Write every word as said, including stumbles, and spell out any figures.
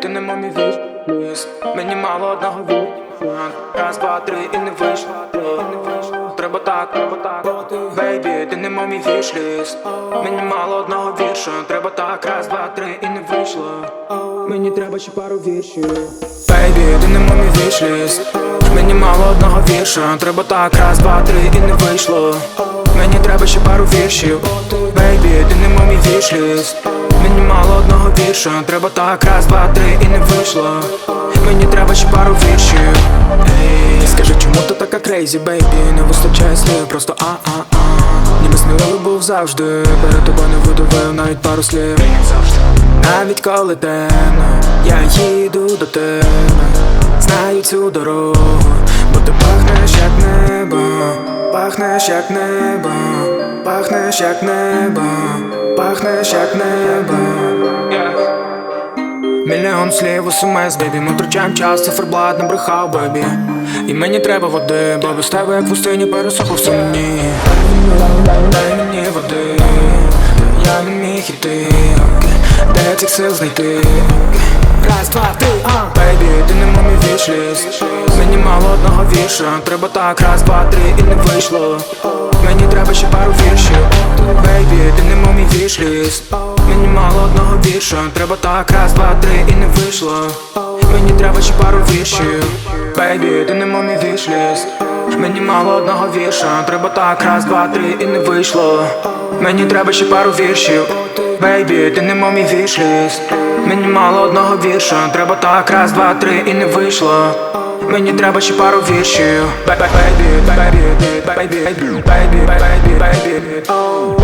ти не мов мій віз. Мені мало одного віра. Раз, два, три і не вийшло. Треба так, треба так. Бейбі, ти не мов мій вішліст. Мені мало одного вірша. Треба так, раз, два, три і не вийшло. Мені треба ще пару віршів. Бейбі, ти не мов мій вішліст. Мені мало одного вірша. Треба так, раз, два, три і не вийшло. Мені треба ще пару віршів. Бейбі, ти не мов мій вішліст. Мені мало одного вірша. Треба так, раз, два, три і не вийшло. Мені треба ще пару віршів. Ей, скажи, чому ти така крейзі, бейбі? Не вистачає слів, просто а-а-а. Ніби сміливий був завжди. Перед тобою не видавив навіть пару слів. Навіть коли темно, я їду до тебе. Знаю цю дорогу, бо ти пахнеш як небо. Пахнеш як небо, пахнеш як небо, пахнеш як небо. yeah. Мільйон слів у смс, бейбі. Ми втрачаємо час, циферблат не брехав, бейбі. І мені треба води, бо без тебе як в пустині пересохло в сумні. Дай мені води, я не міг іти. Де цих сил знайти? Раз, два, три, а бейбі, ти не мов мій вішліст. Мені мало одного вірша. Треба так, раз, два, три і не вийшло. Мені треба ще пару віршів. Бейбі, ти не мов мій вішліст. Мені мало одного вірша. Треба так, раз, два, три і не вийшло. Мені треба ще пару віршів. Бейбі, ти не мов мій вішліст. Мені мало одного вірша. Треба так, раз, два, три і не вийшло. Мені треба ще пару віршів. Бейбі, ти не мов мій вішліст. Мені мало одного вірша. Треба так, раз, два, три і не вийшло. Мені треба ще пару віршів. Бейбі, бейбі, бейбі, бейбі, бейбі, бейбі, бейбі.